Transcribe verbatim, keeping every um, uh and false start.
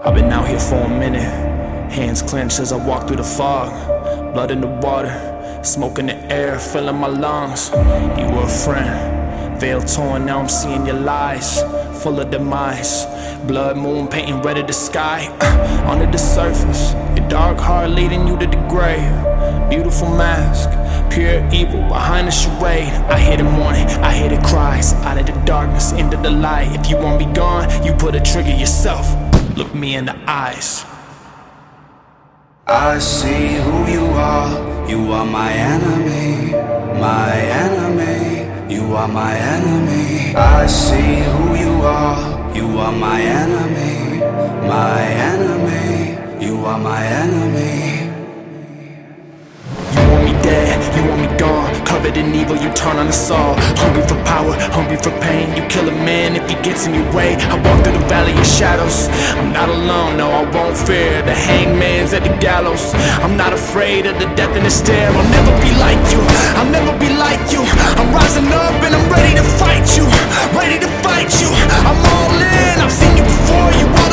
I've been out here for a minute, hands clenched as I walk through the fog. Blood in the water, smoke in the air, filling my lungs. You were a friend, veil torn, now I'm seeing your lies, full of demise. Blood moon painting red of the sky, uh, under the surface, your dark heart leading you to the grave. Beautiful mask, pure evil behind the charade. I hear the mourning, I hear the cries, out of the darkness, into the light. If you want me gone, you put a trigger yourself. Look me in the eyes. I see who you are. You are my enemy, my enemy. You are my enemy. I see who you are. You are my enemy, my enemy. You are my enemy. You want me dead, you want me gone, covered in evil, you turn on us all. Hungry for power, hungry for pain. You kill a man if he gets in your way. I walk through the valley of shadows. I'm not alone, no, I won't fear. The hangman's at the gallows. I'm not afraid of the death in the stare. I'll never be like you, I'll never be like you. I'm rising up and I'm ready to fight you, ready to fight you. I'm all in, I've seen you before, you